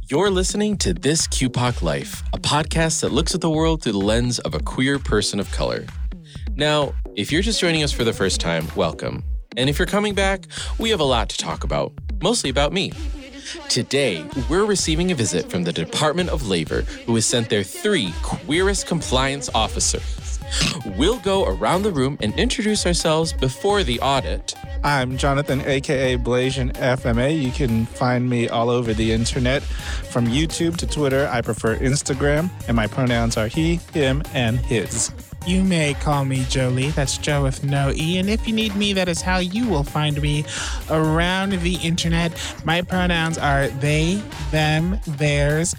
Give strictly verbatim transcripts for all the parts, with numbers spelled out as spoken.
You're listening to This Q P O C Life, a podcast that looks at the world through the lens of a queer person of color. Now, if you're just joining us for the first time, welcome. And if you're coming back, we have a lot to talk about, mostly about me. Today, we're receiving a visit from the Department of Labor, who has sent their three queerest compliance officers. We'll go around the room and introduce ourselves before the audit. I'm Jonathan, a k a. Blasian F M A. You can find me all over the internet, from YouTube to Twitter. I prefer Instagram, and my pronouns are he, him, and his. You may call me Jolie. That's Joe with no E. And if you need me, that is how you will find me around the internet. My pronouns are they, them, theirs,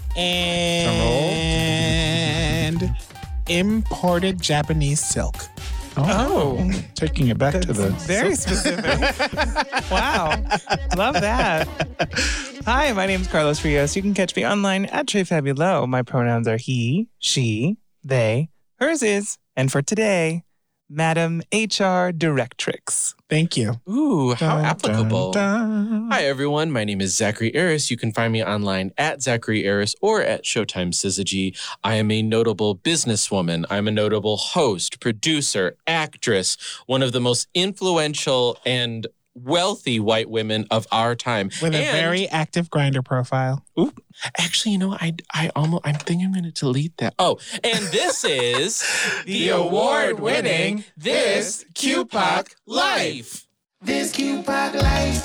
and imported Japanese silk. Oh, oh. Taking it back That's to the... Very specific. Wow. Love that. Hi, my name is Carlos Rios. You can catch me online at TreyFabulo. My pronouns are he, she, they, hers is, and for today, Madam H R Directrix. Thank you. Ooh, how Dun, applicable. dun, dun. Hi, everyone. My name is Zachary Aris. You can find me online at Zachary Aris or at Showtime Syzygy. I am a notable businesswoman. I'm a notable host, producer, actress, one of the most influential and wealthy white women of our time. With a And- very active Grindr profile. Ooh, actually, you know, I, I almost, I'm thinking I'm going to delete that. Oh, and this is the award-winning This Q P O C Life. This Q P O C Life.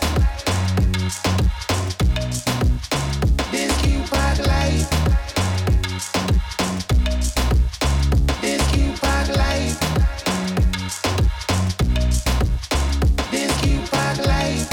This Q P O C Life. This Q P O C Life. This Q P O C Life.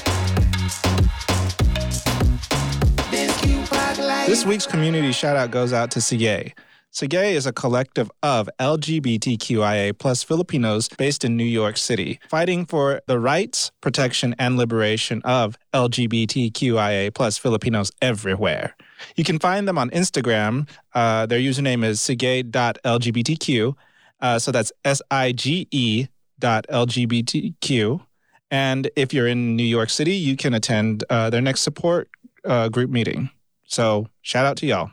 This Q P O C Life. This week's community shout-out goes out to Sige. Sige is a collective of L G B T Q I A plus Filipinos based in New York City, fighting for the rights, protection, and liberation of L G B T Q I A plus Filipinos everywhere. You can find them on Instagram. Uh, their username is sige dot L G B T Q. Uh, so that's S I G E dot L G B T Q. And if you're in New York City, you can attend uh, their next support uh, group meeting. So shout out to y'all.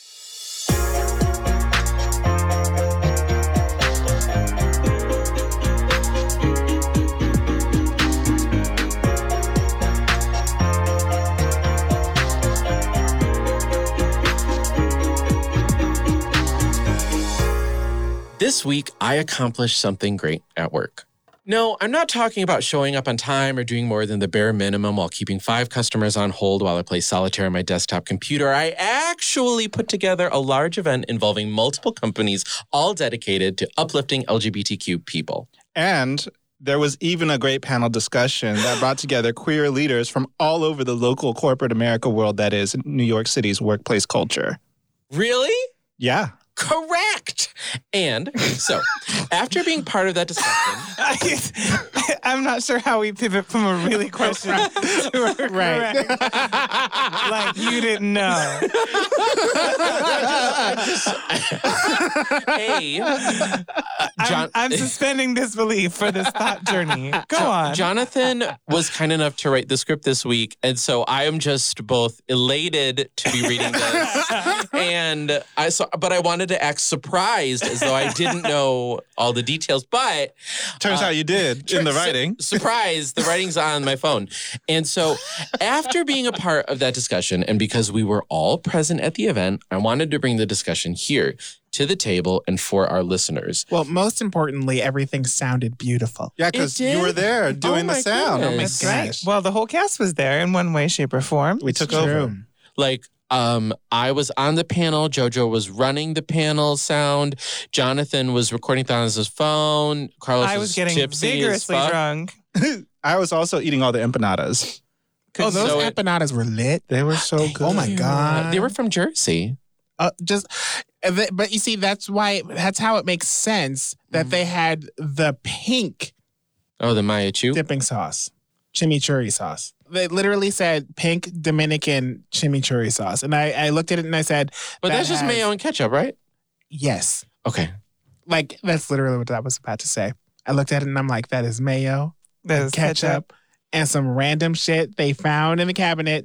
This week, I accomplished something great at work. No, I'm not talking about showing up on time or doing more than the bare minimum while keeping five customers on hold while I play solitaire on my desktop computer. I actually put together a large event involving multiple companies, all dedicated to uplifting L G B T Q people. And there was even a great panel discussion that brought together queer leaders from all over the local corporate America world that is New York City's workplace culture. Really? Yeah. Correct. And so, after being part of that discussion, I'm not sure how we pivot from a really question to a Right. correct. Like, you didn't know. hey, uh, John, I'm, I'm suspending disbelief for this thought journey. Go on. Jonathan was kind enough to write the script this week, and so I am just both elated to be reading this, and I saw, but I wanted to act surprised as though I didn't know all the details. But Turns uh, out you did in the su- writing. surprise, the writing's on my phone. And so after being a part of that discussion, and because we were all present at the event, I wanted to bring the discussion here to the table and for our listeners. Well, most importantly, everything sounded beautiful. Yeah, because It you were did? there doing Oh the my sound. goodness. Oh my Right. gosh. Well, the whole cast was there in one way, shape, or form. We took True. over. Like, um, I was on the panel. JoJo was running the panel sound. Jonathan was recording things on his phone. Carlos I was getting tipsy as vigorously fuck. drunk. I was also eating all the empanadas. Oh, those So it- empanadas were lit. They were so good. Oh my God. They were from Jersey. Uh, just, uh, th- but you see, that's why, that's how it makes sense that they had the pink Oh, the Maya Chu. dipping sauce, chimichurri sauce. They literally said pink Dominican chimichurri sauce. And I, I looked at it and I said, But that that's just has- mayo and ketchup, right? Yes. Okay. Like, that's literally what I was about to say. I looked at it and I'm like, that is mayo, That is ketchup, and some random shit they found in the cabinet.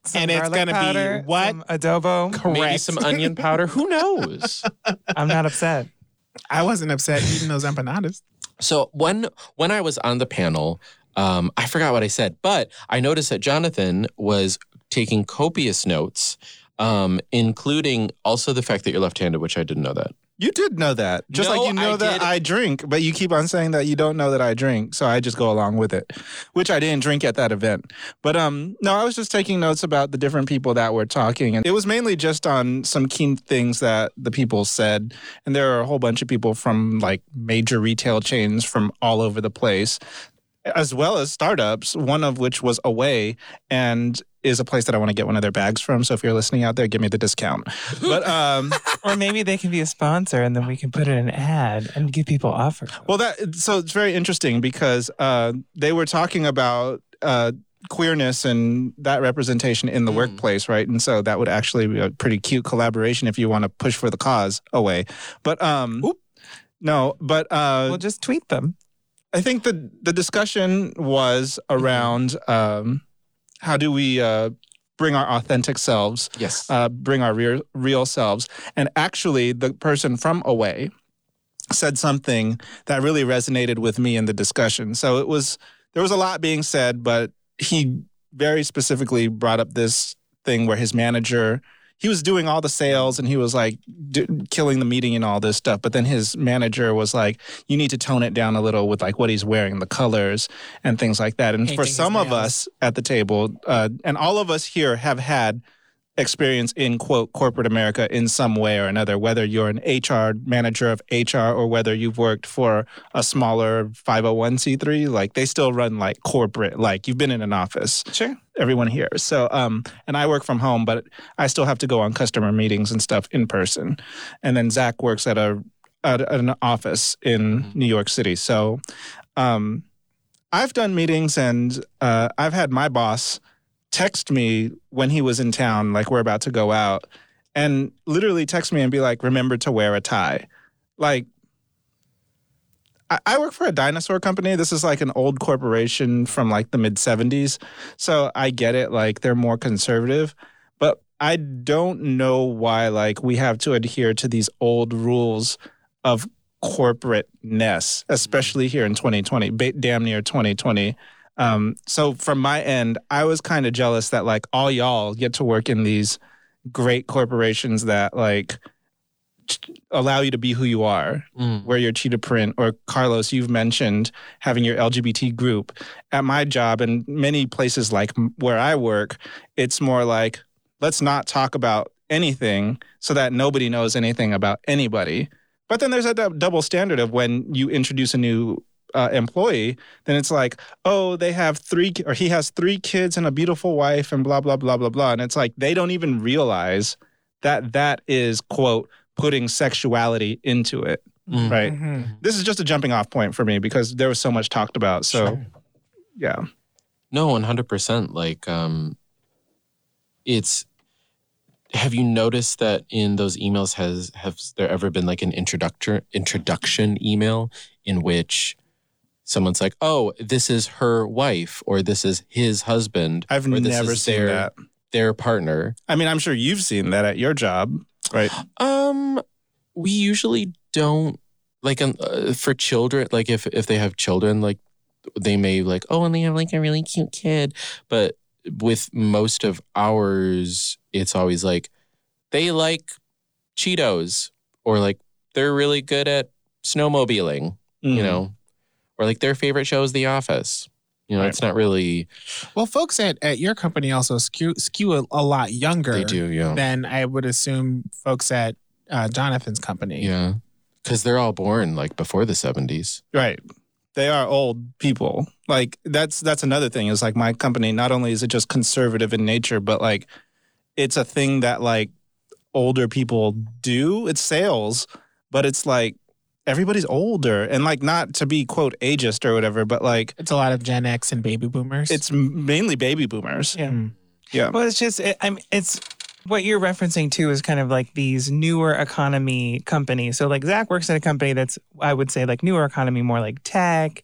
Some And it's garlic gonna be powder, what? some adobo. Correct. Maybe some onion powder. Who knows? I'm not upset. I wasn't upset eating those empanadas. So when when I was on the panel, um, I forgot what I said, but I noticed that Jonathan was taking copious notes, um, including also the fact that you're left-handed, which I didn't know that. You did know that. Just No, like you know I that did. I drink, but you keep on saying that you don't know that I drink. So I just go along with it, which I didn't drink at that event. But um, no, I was just taking notes about the different people that were talking. And it was mainly just on some key things that the people said. And there are a whole bunch of people from like major retail chains from all over the place, as well as startups, one of which was Away and is a place that I want to get one of their bags from. So if you're listening out there, give me the discount. But um, Or maybe they can be a sponsor and then we can put in an ad and give people offers. well, that so it's very interesting because uh, they were talking about uh, queerness and that representation in the Mm. workplace, right? And so that would actually be a pretty cute collaboration if you want to push for the cause Away. But um, Oop. no, but uh, We'll just tweet them. I think the the discussion was around um, how do we uh, bring our authentic selves, Yes. uh, bring our real, real selves. And actually, the person from Away said something that really resonated with me in the discussion. So it was there was a lot being said, but he very specifically brought up this thing where his manager, he was doing all the sales and he was like d- killing the meeting and all this stuff. But then his manager was like, you need to tone it down a little with like what he's wearing, the colors and things like that. And Painting for his some of nails. us at the table, uh, and all of us here have had experience in quote corporate America in some way or another, whether you're an H R manager of H R or whether you've worked for a smaller five oh one c three, like they still run like corporate, like you've been in an office. Sure. Everyone here. So, um, and I work from home, but I still have to go on customer meetings and stuff in person. And then Zach works at a at an office in New York City. So, um, I've done meetings and uh, I've had my boss text me when he was in town, like we're about to go out, and literally text me and be like, remember to wear a tie. Like, I, I work for a dinosaur company. This is like an old corporation from like the mid seventies. So I get it. Like they're more conservative, but I don't know why like we have to adhere to these old rules of corporateness, especially here in twenty twenty, ba- damn near twenty twenty. Um, so from my end, I was kind of jealous that like all y'all get to work in these great corporations that like allow you to be who you are, Mm. wear your cheetah print, or Carlos, you've mentioned having your L G B T group. At my job and many places like m- where I work, it's more like, let's not talk about anything so that nobody knows anything about anybody. But then there's a dou- double standard of when you introduce a new uh, employee, then it's like, oh, they have three, ki- or he has three kids and a beautiful wife and blah, blah, blah, blah, blah. And it's like, they don't even realize that that is, quote, putting sexuality into it, Mm. right? Mhm. This is just a jumping off point for me because there was so much talked about. So, Sure. yeah. No, one hundred percent. Like, um, it's, have you noticed that in those emails has, has there ever been like an introduction, introduction email in which someone's like, oh, this is her wife or this is his husband. I've or this never is seen their, that. their partner. I mean, I'm sure you've seen that at your job, right? Um, we usually don't like um, uh, for children. Like if if they have children, like they may like, oh, and they have like a really cute kid. But with most of ours, it's always like they like Cheetos or like they're really good at snowmobiling, you Mhm. know, or like their favorite show is The Office. You know, Right. it's not really. Well, folks at, at your company also skew, skew a, a lot younger They do, yeah, than I would assume folks at uh, Jonathan's company. yeah, because they're all born like before the seventies. Right. They are old people. Like that's that's another thing is like my company, not only is it just conservative in nature, but like it's a thing that like older people do. It's sales, but it's like everybody's older and like not to be quote ageist or whatever, but like It's a lot of Gen X and baby boomers. it's mainly baby boomers. Yeah. Mm. Yeah. Well, it's just, it, I'm, it's what you're referencing to is kind of like these newer economy companies. So like Zach works at a company that's, I would say like newer economy, more like tech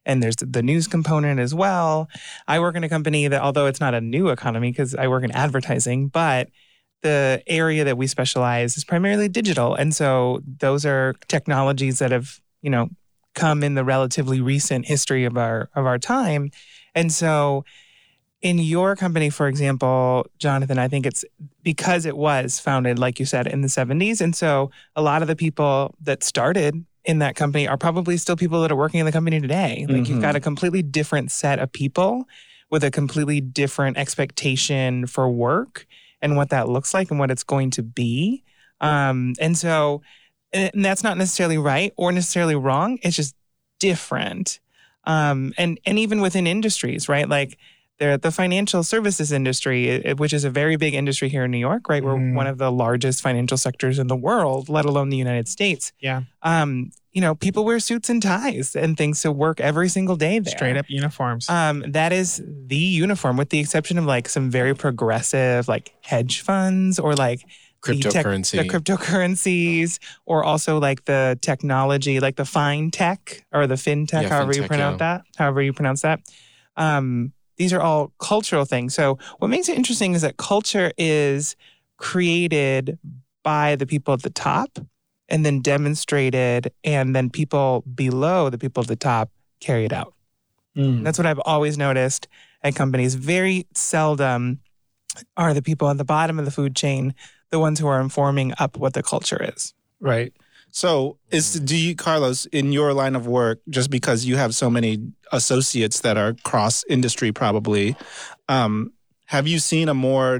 And there's the news component as well. I work in a company that, although it's not a new economy because I work in advertising, but the area that we specialize is primarily digital. And so those are technologies that have, you know, come in the relatively recent history of our of our time. And so in your company, for example, Jonathan, I think it's because it was founded, like you said, in the seventies. And so a lot of the people that started in that company are probably still people that are working in the company today. Like Mm-hmm. you've got a completely different set of people with a completely different expectation for work and what that looks like and what it's going to be. Um, and so, and that's not necessarily right or necessarily wrong. It's just different. Um, and, and even within industries, right? Like the, the financial services industry, it- which is a very big industry here in New York, right? We're Mhm. one of the largest financial sectors in the world, let alone the United States. Yeah. Um, you know, people wear suits and ties and things to work every single day there. Straight up uniforms. Um, that is the uniform, with the exception of like some very progressive, like hedge funds or like the tech- Cryptocurrency. the cryptocurrencies, or also like the technology, like the fine tech or the fintech, Yeah, however you fintech, pronounce yeah. that, however you pronounce that. Um, these are all cultural things. So what makes it interesting is that culture is created by the people at the top and then demonstrated, and then people below the people at the top carry it out. Mm. That's what I've always noticed at companies. Very seldom are the people at the bottom of the food chain the ones who are informing up what the culture is. Right. So, is do you, Carlos, in your line of work, just because you have so many associates that are cross industry, probably, um, have you seen a more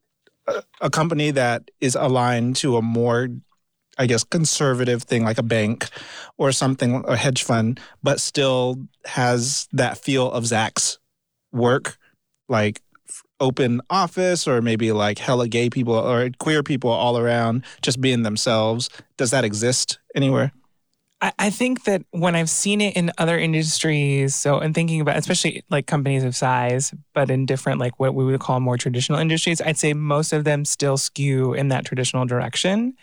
a, a company that is aligned to a more, I guess, conservative thing like a bank or something, a hedge fund, but still has that feel of Zach's work, like open office, or maybe like hella gay people or queer people all around just being themselves? Does that exist anywhere? I, I think that when I've seen it in other industries, so and thinking about especially like companies of size, but in different like what we would call more traditional industries, I'd say most of them still skew in that traditional direction.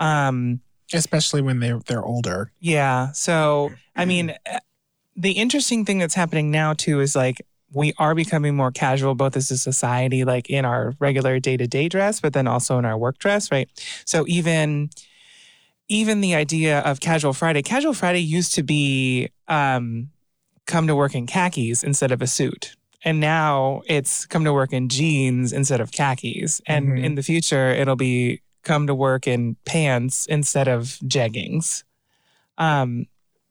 Um, Especially when they're they're older. Yeah. So, I mean, uh, the interesting thing that's happening now, too, is like we are becoming more casual, both as a society, like in our regular day to day dress, but then also in our work dress, right? So, even. Even the idea of casual Friday, casual Friday used to be um, come to work in khakis instead of a suit. And now it's come to work in jeans instead of khakis. And Mhm. in the future, it'll be come to work in pants instead of jeggings. Um,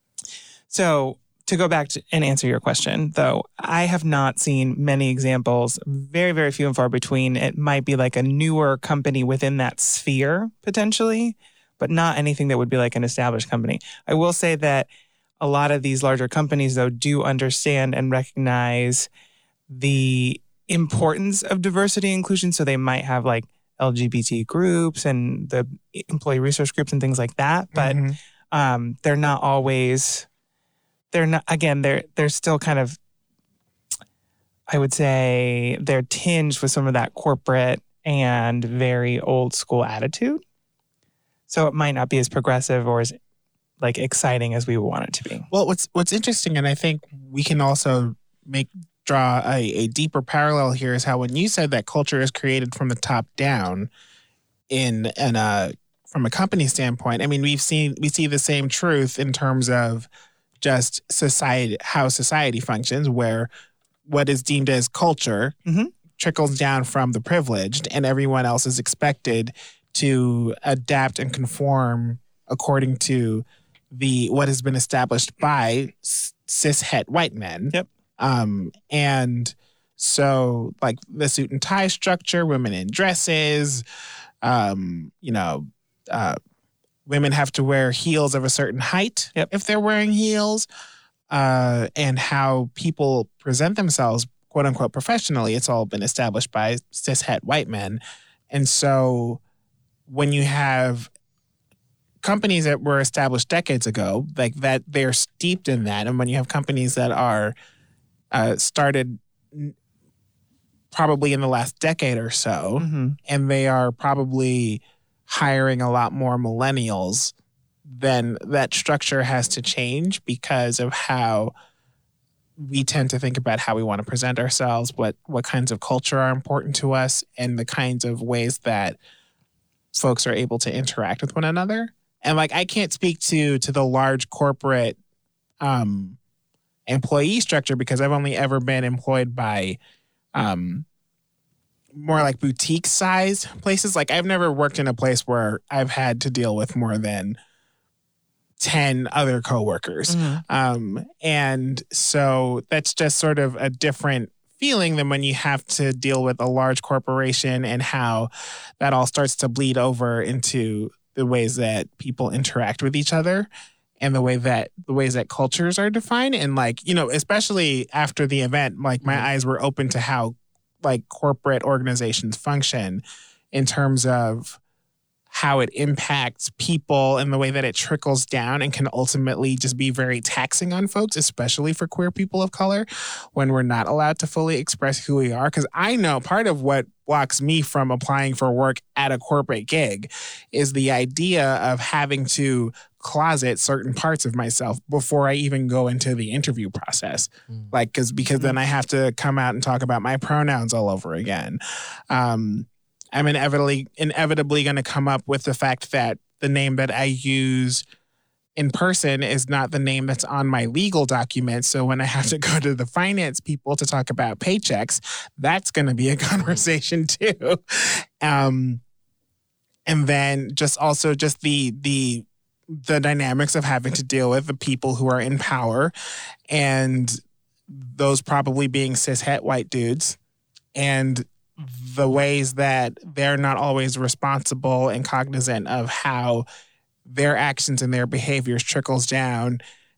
so to go back to, and answer your question, though, I have not seen many examples, very, very few and far between. It might be like a newer company within that sphere, potentially, but not anything that would be like an established company. I will say that a lot of these larger companies, though, do understand and recognize the importance of diversity and inclusion. So they might have like L G B T groups and the employee resource groups and things like that. But Mhm. um, they're not always, they're not, again, they're, they're still kind of, I would say they're tinged with some of that corporate and very old school attitude. So it might not be as progressive or as like exciting as we would want it to be. Well, what's what's interesting, and I think we can also make draw a, a deeper parallel here, is how when you said that culture is created from the top down, in and uh from a company standpoint, I mean we've seen we see the same truth in terms of just society, how society functions, where what is deemed as culture Mhm. trickles down from the privileged, and everyone else is expected to adapt and conform according to the what has been established by s- cishet white men. Yep. Um, and so, like the suit and tie structure, women in dresses, um, you know, uh, women have to wear heels of a certain height Yep. if they're wearing heels, uh, and how people present themselves, quote unquote, professionally. It's all been established by cishet white men, and so when you have companies that were established decades ago, like that, they're steeped in that. And when you have companies that are uh, started n- probably in the last decade or so, Mhm. and they are probably hiring a lot more millennials, then that structure has to change because of how we tend to think about how we want to present ourselves, what what kinds of culture are important to us, and the kinds of ways that folks are able to interact with one another. And like, I can't speak to to the large corporate um, employee structure because I've only ever been employed by um, more like boutique size places. Like, I've never worked in a place where I've had to deal with more than ten other coworkers. Mm-hmm. Um, and so that's just sort of a different feeling than when you have to deal with a large corporation and how that all starts to bleed over into the ways that people interact with each other and the way that the ways that cultures are defined. And like, you know, especially after the event, like my mm-hmm. eyes were open to how like corporate organizations function in terms of how it impacts people and the way that it trickles down and can ultimately just be very taxing on folks, especially for queer people of color, when we're not allowed to fully express who we are. Because I know part of what blocks me from applying for work at a corporate gig is the idea of having to closet certain parts of myself before I even go into the interview process. Mm. Like, cause, because then I have to come out and talk about my pronouns all over again. Um, I'm inevitably inevitably going to come up with the fact that the name that I use in person is not the name that's on my legal documents. So when I have to go to the finance people to talk about paychecks, that's going to be a conversation too. Um, and then just also just the the the dynamics of having to deal with the people who are in power, and those probably being cishet white dudes, and the ways that they're not always responsible and cognizant of how their actions and their behaviors trickles down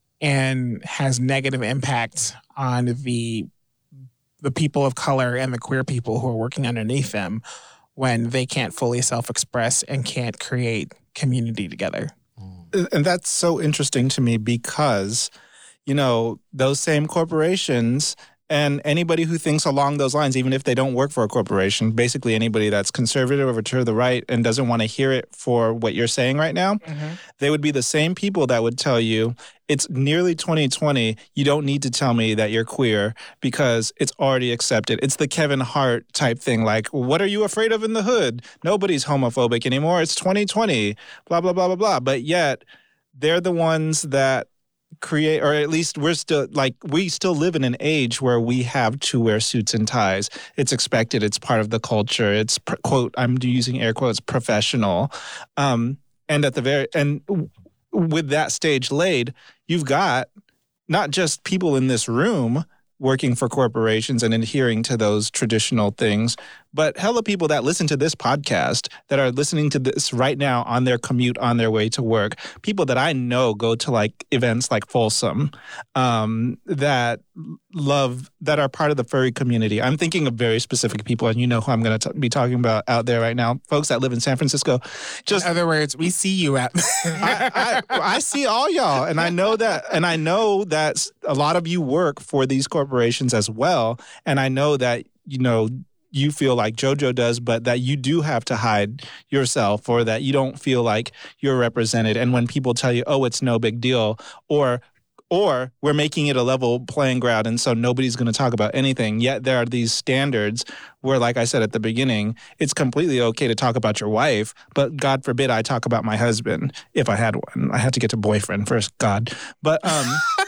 and has negative impacts on the the people of color and the queer people who are working underneath them when they can't fully self-express and can't create community together. And that's so interesting to me because, you know, those same corporations and anybody who thinks along those lines, even if they don't work for a corporation, basically anybody that's conservative or to the right and doesn't want to hear it for what you're saying right now, mm-hmm. they would be the same people that would tell you, it's nearly twenty twenty, you don't need to tell me that you're queer because it's already accepted. It's the Kevin Hart type thing, like, what are you afraid of in the hood? Nobody's homophobic anymore. It's twenty twenty, blah, blah, blah, blah, blah. But yet, they're the ones that create, or at least we're still like, we still live in an age where we have to wear suits and ties. It's expected. It's part of the culture. It's, quote, I'm using air quotes, professional. Um, and at the very, and with that stage laid, you've got not just people in this room working for corporations and adhering to those traditional things, but hella people that listen to this podcast that are listening to this right now on their commute, on their way to work, people that I know go to like events like Folsom, um, that love, that are part of the furry community. I'm thinking of very specific people, and you know who I'm going to be talking about out there right now, folks that live in San Francisco. Just in other words, we see you out there. I, I, I see all y'all, and I know that, and I know that a lot of you work for these corporations as well, and I know that, you know, you feel like JoJo does, but that you do have to hide yourself, or that you don't feel like you're represented. And when people tell you, oh, it's no big deal, or or we're making it a level playing ground and so nobody's going to talk about anything, yet there are these standards where, like I said at the beginning, it's completely okay to talk about your wife, but God forbid I talk about my husband if I had one. I had to get to boyfriend first, God. But, um...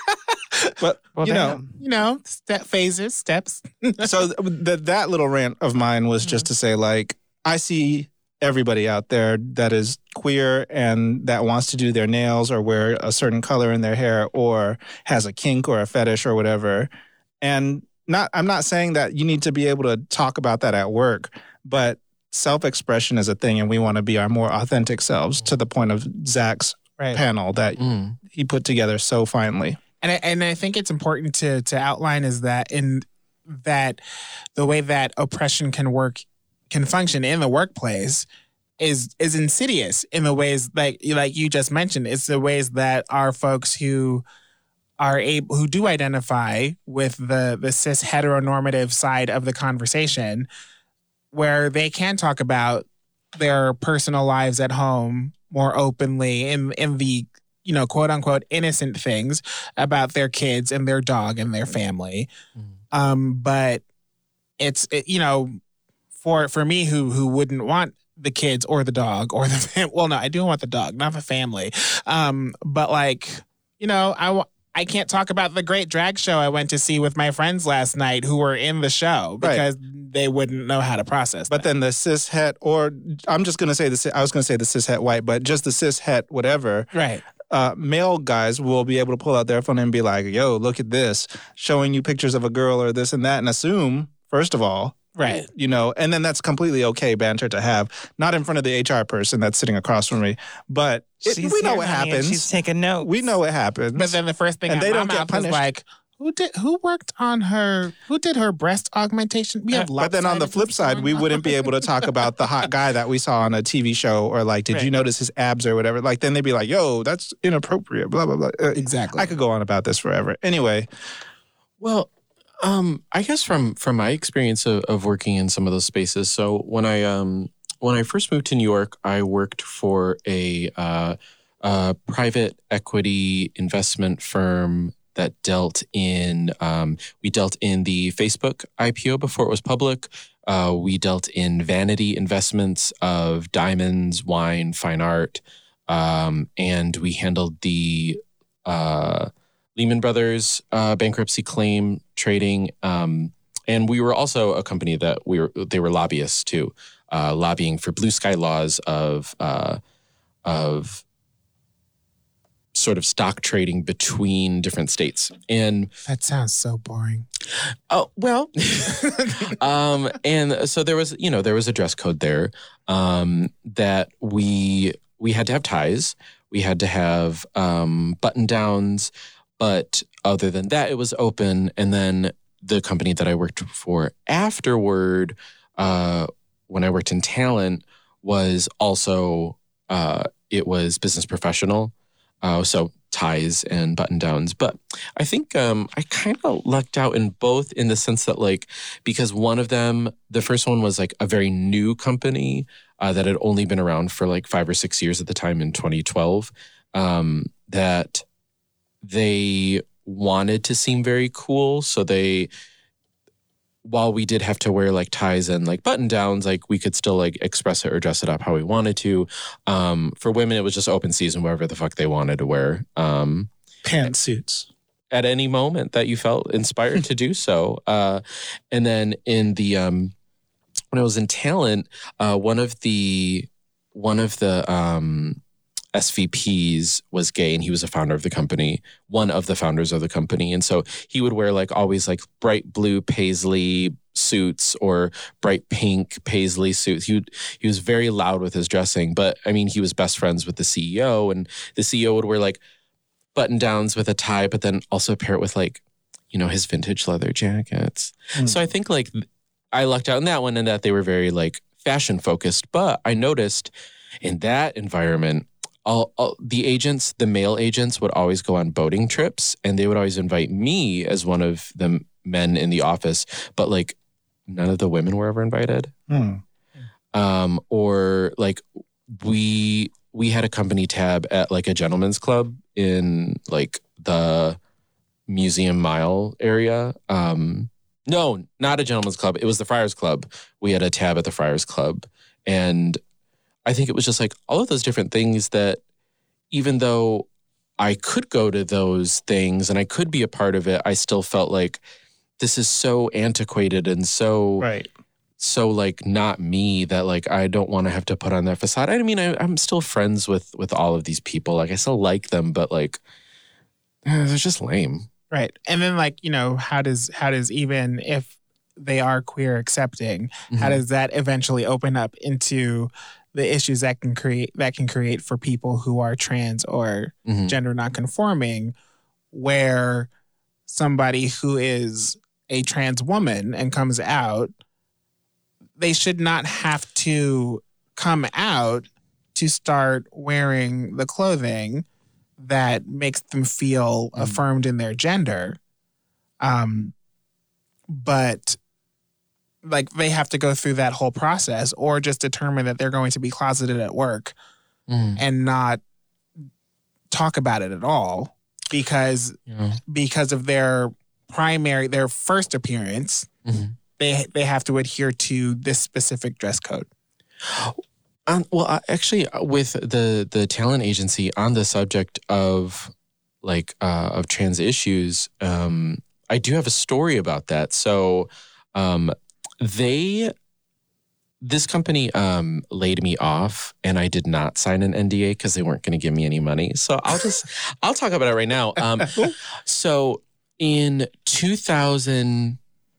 But, well, you know, you know, step phases, steps. So th- that little rant of mine was just to say, like, I see everybody out there that is queer and that wants to do their nails or wear a certain color in their hair or has a kink or a fetish or whatever. And not, I'm not saying that you need to be able to talk about that at work, but self-expression is a thing, and we want to be our more authentic selves, to the point of Zach's right. panel that mm. he put together so finely. And I, and I think it's important to to outline is that in that the way that oppression can work, can function in the workplace is is insidious in the ways like like you just mentioned. It's the ways that our folks who are able, who do identify with the the cis heteronormative side of the conversation, where they can talk about their personal lives at home more openly in in the you know, quote unquote, innocent things about their kids and their dog and their family. Mm. Um, but it's, it, you know, for for me who who wouldn't want the kids or the dog or the fam- well, no, I do want the dog, not the family. Um, but like, you know, I w- I can't talk about the great drag show I went to see with my friends last night who were in the show because right. they wouldn't know how to process But that. then the cis het, or I'm just going to say the, I was going to say the cis het white, but just the cis het whatever. Right. Uh, male guys will be able to pull out their phone and be like, yo, look at this, showing you pictures of a girl or this and that, and assume, first of all, right. You know, and then that's completely okay banter to have, not in front of the H R person that's sitting across from me, but it, we know here, what honey, happens. She's taking notes. We know what happens. But then the first thing and out they my don't get mouth punished. is like, who did who worked on her? Who did her breast augmentation? We have but then on the flip side, we wouldn't be able to talk about the hot guy that we saw on a T V show, or like, did right. you notice his abs or whatever? Like, then they'd be like, yo, that's inappropriate, blah, blah, blah. Uh, exactly. I could go on about this forever. Anyway. Well, um, I guess from from my experience of, of working in some of those spaces. So when I um when I first moved to New York, I worked for a uh, uh, private equity investment firm that dealt in, um, we dealt in the Facebook I P O before it was public. Uh, we dealt in vanity investments of diamonds, wine, fine art, um, and we handled the uh, Lehman Brothers uh, bankruptcy claim trading. Um, and we were also a company that we were, they were lobbyists too, uh, lobbying for blue sky laws of, uh, of, sort of stock trading between different states. And that sounds so boring. Oh, well, um, and so there was, you know, there was a dress code there um, that we, we had to have ties. We had to have um, button downs, but other than that, it was open. And then the company that I worked for afterward, uh, when I worked in talent, was also, uh, it was business professional. Uh, so ties and button downs. But I think um, I kind of lucked out in both, in the sense that, like, because one of them, the first one was like a very new company uh, that had only been around for like five or six years at the time in twenty twelve, um, that they wanted to seem very cool. So they, while we did have to wear like ties and like button downs, like we could still like express it or dress it up how we wanted to. Um, for women, it was just open season, wherever the fuck they wanted to wear. Um, Pantsuits. At any moment that you felt inspired to do so. Uh, and then in the, um, when I was in talent, uh, one of the, one of the, um, S V Ps was gay, and he was a founder of the company, one of the founders of the company. And so he would wear like always like bright blue paisley suits or bright pink paisley suits. He would, he was very loud with his dressing, but I mean, he was best friends with the C E O, and the C E O would wear like button downs with a tie, but then also pair it with like, you know, his vintage leather jackets. Mm. So I think like I lucked out in that one, and that they were very like fashion focused. But I noticed in that environment, All, all the agents, the male agents, would always go on boating trips, and they would always invite me as one of the men in the office, but like none of the women were ever invited. Hmm. Um, or like we we had a company tab at like a gentleman's club in like the Museum Mile area. Um, no, not a gentleman's club. It was the Friars Club. We had a tab at the Friars Club, and I think it was just like all of those different things that, even though I could go to those things and I could be a part of it, I still felt like this is so antiquated and so, right. so like not me, that like I don't want to have to put on that facade. I mean, I, I'm still friends with with all of these people. Like I still like them, but like eh, they're just lame. Right. And then like, you know, how does how does even if they are queer accepting, mm-hmm. how does that eventually open up into the issues that can create that can create for people who are trans or mm-hmm. gender nonconforming, where somebody who is a trans woman and comes out, they should not have to come out to start wearing the clothing that makes them feel mm-hmm. affirmed in their gender. Um, but like they have to go through that whole process, or just determine that they're going to be closeted at work mm. and not talk about it at all because Yeah. because of their primary their first appearance. Mm-hmm. They they have to adhere to this specific dress code. Um, well, uh, actually, uh, with the the talent agency on the subject of like uh, of trans issues, um, I do have a story about that. So, um, they this company um, laid me off, and I did not sign an N D A because they weren't going to give me any money. So I'll just I'll talk about it right now. Um, so in two thousand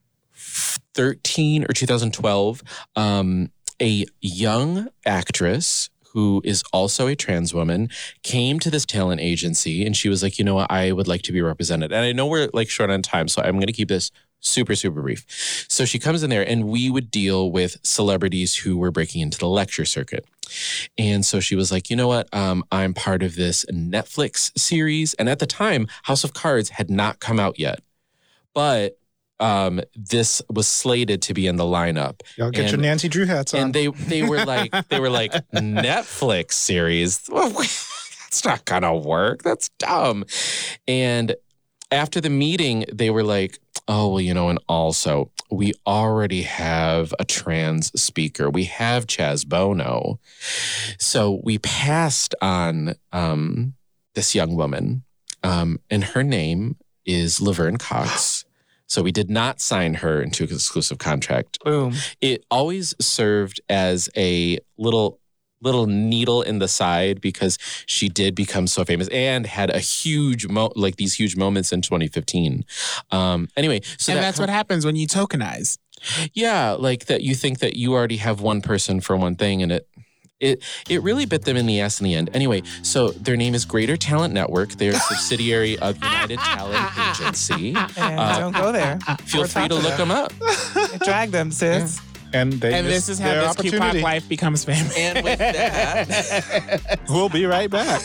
thirteen or two thousand twelve, um, a young actress who is also a trans woman came to this talent agency, and she was like, you know what, I would like to be represented. And I know we're like short on time, so I'm going to keep this super, super brief. So she comes in there, and we would deal with celebrities who were breaking into the lecture circuit. And so she was like, you know what, um, I'm part of this Netflix series. And at the time, House of Cards had not come out yet. But um, this was slated to be in the lineup. Y'all get And- your Nancy Drew hats on. And they they were like they were like Netflix series. Well, that's not gonna work. That's dumb. And after the meeting, they were like, oh, well, you know, and also we already have a trans speaker. We have Chaz Bono. So we passed on um, this young woman, um, and her name is Laverne Cox. So we did not sign her into an exclusive contract. Boom. It always served as a little little needle in the side because she did become so famous and had a huge mo- like these huge moments in twenty fifteen. Um, anyway, so and that that's com- what happens when you tokenize. yeah, like that you think that you already have one person for one thing, and it it it really bit them in the ass in the end. Anyway, so their name is Greater Talent Network. They're a subsidiary of United Talent Agency. And Uh, don't go there. Feel Or free talk to look them. them up. Drag them, sis. and they And missed this is how their this Q P O C opportunity. life becomes famous. And with that, We'll be right back.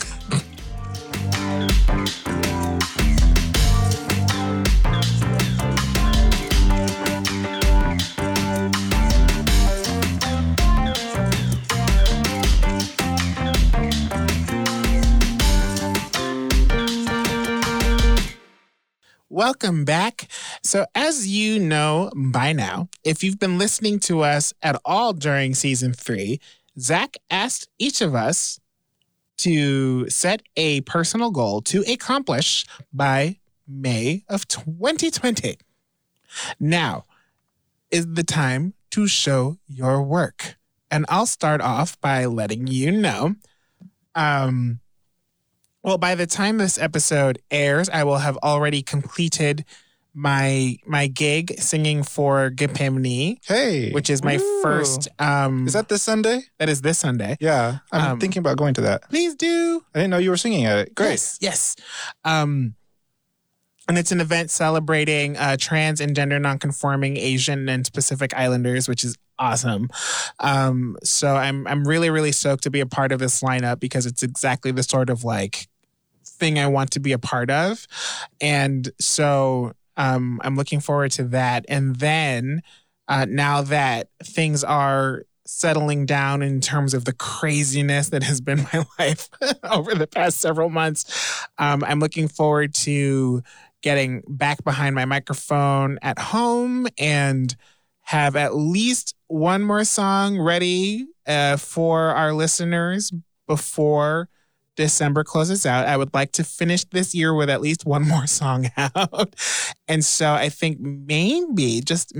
Welcome back. So, as you know by now, if you've been listening to us at all during season three, Zach asked each of us to set a personal goal to accomplish by May of twenty twenty. Now is the time to show your work. And I'll start off by letting you know. Um, well, by the time this episode airs, I will have already completed my my gig singing for Gipimni, Hey, which is my Ooh. first. Um, is that this Sunday? that is this Sunday? Yeah, I'm Um, thinking about going to that. Please do. I didn't know you were singing at it. Great. Yes. Yes. Um, and it's an event celebrating uh, trans and gender nonconforming Asian and Pacific Islanders, which is awesome. Um, so I'm I'm really really stoked to be a part of this lineup because it's exactly the sort of like thing I want to be a part of, and so um, I'm looking forward to that. And then uh, now that things are settling down in terms of the craziness that has been my life over the past several months, um, I'm looking forward to getting back behind my microphone at home and have at least one more song ready uh, for our listeners before December closes out. I would like to finish this year with at least one more song out. And so I think maybe, just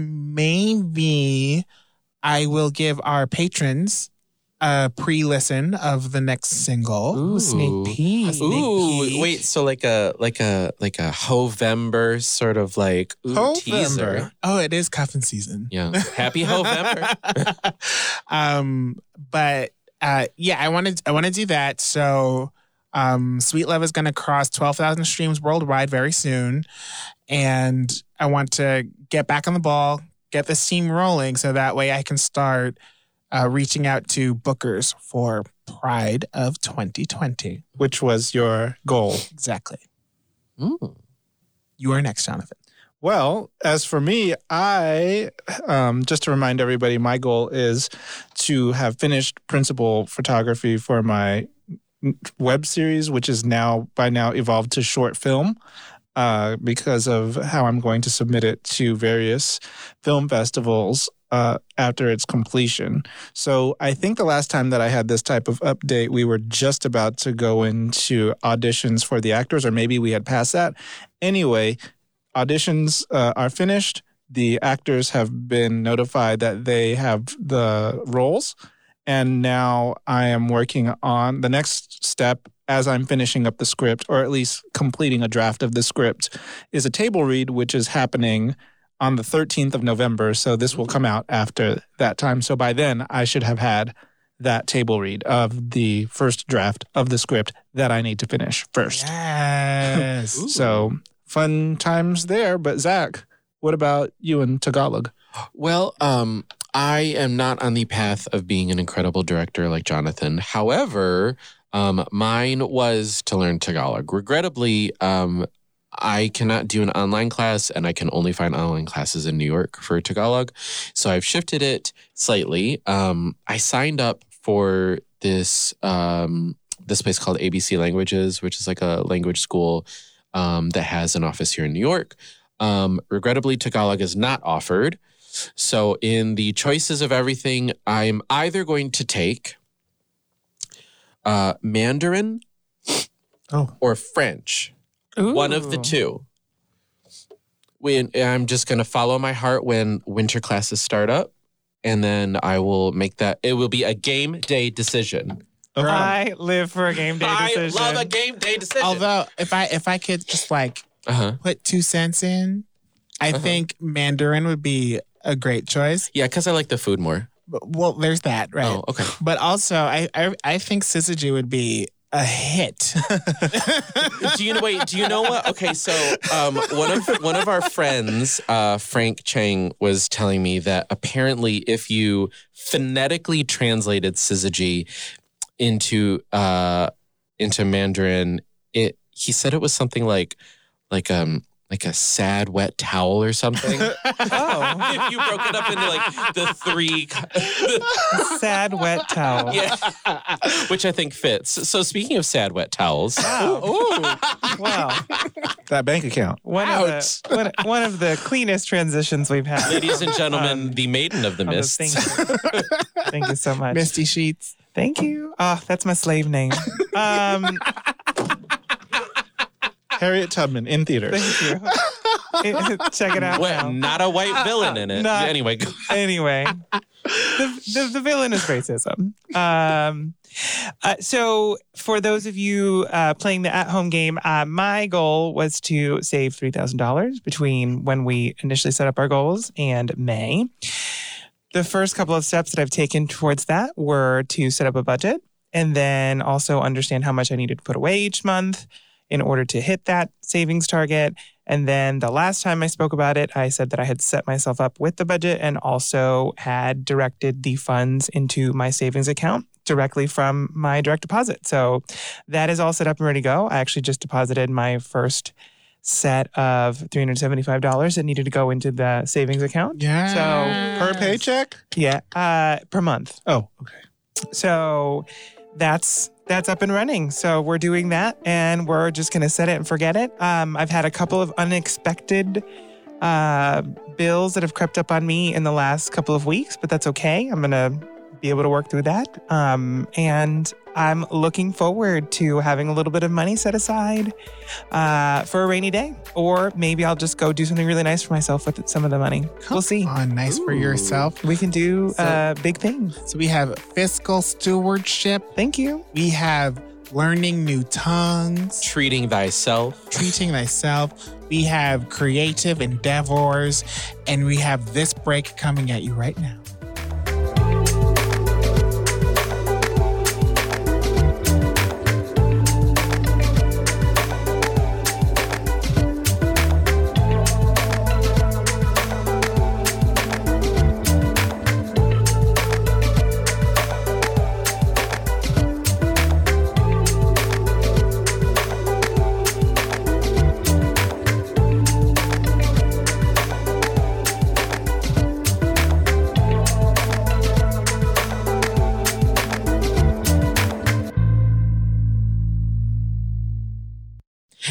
maybe, I will give our patrons a pre-listen of the next single. Ooh. Sneak peek. Sneak ooh, peek. wait, so like a like a like a Hovember sort of like ooh, Hovember? teaser. Oh, it is cuffing season. Yeah, happy Hovember. um, but uh, yeah, I want to I want to do that. So, um, Sweet Love is going to cross twelve thousand streams worldwide very soon, and I want to get back on the ball, get this team rolling, so that way I can start uh, reaching out to bookers for Pride of twenty twenty. Which was your goal? Exactly. Ooh. You are next, Jonathan. Well, as for me, I, um, just to remind everybody, my goal is to have finished principal photography for my web series, which is now by now evolved to short film. Uh, because of how I'm going to submit it to various film festivals uh, after its completion. So I think the last time that I had this type of update, we were just about to go into auditions for the actors, or maybe we had passed that. Anyway, auditions uh, are finished. The actors have been notified that they have the roles. And now I am working on the next step as I'm finishing up the script, or at least completing a draft of the script, is a table read, which is happening on the thirteenth of November. So this will come out after that time. So by then, I should have had that table read of the first draft of the script that I need to finish first. Yes. So fun times there. But Zach, what about you in Tagalog? Well, um, I am not on the path of being an incredible director like Jonathan. However, um, mine was to learn Tagalog. Regrettably, um, I cannot do an online class, and I can only find online classes in New York for Tagalog. So I've shifted it slightly. Um, I signed up for this um, this place called A B C Languages, which is like a language school um, that has an office here in New York. Um, regrettably, Tagalog is not offered. So in the choices of everything, I'm either going to take uh, Mandarin Oh. or French. Ooh. One of the two. When I'm just going to follow my heart when winter classes start up, and then I will make that. It will be a game day decision. Okay. I live for a game day decision. I love a game day decision. Although, if I if I could just like uh-huh. put two cents in, I Uh-huh. think Mandarin would be a great choice. Yeah, because I like the food more. But, well, there's that, right? Oh, okay. But also, I I, I think Syzygy would be a hit. do you know? Wait. Do you know what? Okay, so um, one of one of our friends, uh, Frank Chang, was telling me that apparently, if you phonetically translated Syzygy into uh, into Mandarin, it he said it was something like like um. like a sad wet towel or something. Oh. If you broke it up into like the three. Sad wet towel. Yeah. Which I think fits. So speaking of sad wet towels. Wow. Ooh. Wow. That bank account. One of, the, one, one of the cleanest transitions we've had. Ladies and gentlemen, Um, the maiden of the on mists. this. Thank you. Thank you so much. Misty Sheets. Thank you. Oh, that's my slave name. Um, Harriet Tubman in theaters. thank you. Check it out What, now. not a white villain in it. Not- Anyway, go- Anyway, the, the the villain is racism. Um, uh, so for those of you uh, playing the at-home game, uh, my goal was to save three thousand dollars between when we initially set up our goals and May. The first couple of steps that I've taken towards that were to set up a budget and then also understand how much I needed to put away each month in order to hit that savings target. And then the last time I spoke about it, I said that I had set myself up with the budget and also had directed the funds into my savings account directly from my direct deposit. So that is all set up and ready to go. I actually just deposited my first set of three hundred seventy-five dollars that needed to go into the savings account. Yeah. So Per paycheck? yeah, uh, per month. Oh, okay. So that's that's up and running. So we're doing that, and we're just going to set it and forget it. Um, I've had a couple of unexpected uh, bills that have crept up on me in the last couple of weeks, but that's okay. I'm going to be able to work through that. Um, and I'm looking forward to having a little bit of money set aside uh, for a rainy day. Or maybe I'll just go do something really nice for myself with some of the money. We'll see. Oh, nice for yourself. We can do So- uh, big things. So we have fiscal stewardship. Thank you. We have learning new tongues, treating thyself. treating thyself. We have creative endeavors, and we have this break coming at you right now.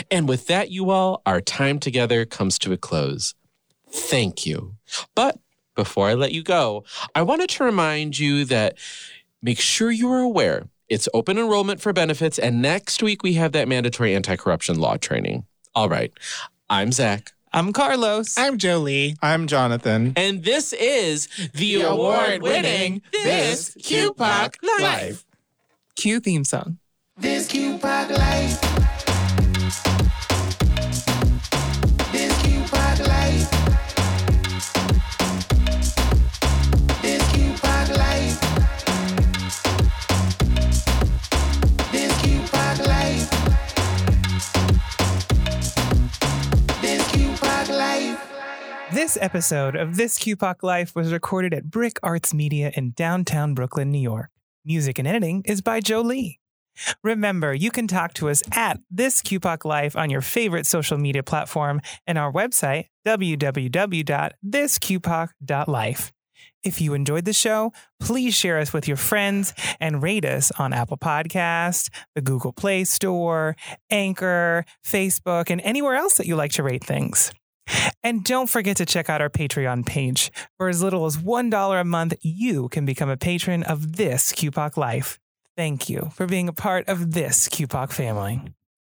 And with that, you all, our time together comes to a close. Thank you. But before I let you go, I wanted to remind you that make sure you are aware it's open enrollment for benefits, and next week we have that mandatory anti-corruption law training. All right. I'm Zach. I'm Carlos. I'm Jolie. I'm Jonathan. And this is the, The award-winning award-winning This This Q P O C Q-Poc Life. Life. Cue theme song. This Q-Poc life. This Q-Poc life. This Q-Poc life. This Q-Poc life. This Q-Poc life. This episode of This Q P O C Life was recorded at Brick Arts Media in downtown Brooklyn, New York. Music and editing is by Jolie. Remember, you can talk to us at This Q P O C Life on your favorite social media platform and our website, w w w dot this q p o c dot life. If you enjoyed the show, please share us with your friends and rate us on Apple Podcasts, the Google Play Store, Anchor, Facebook, and anywhere else that you like to rate things. And don't forget to check out our Patreon page. For as little as one dollar a month, you can become a patron of this Q P O C Life. Thank you for being a part of this Q P O C family.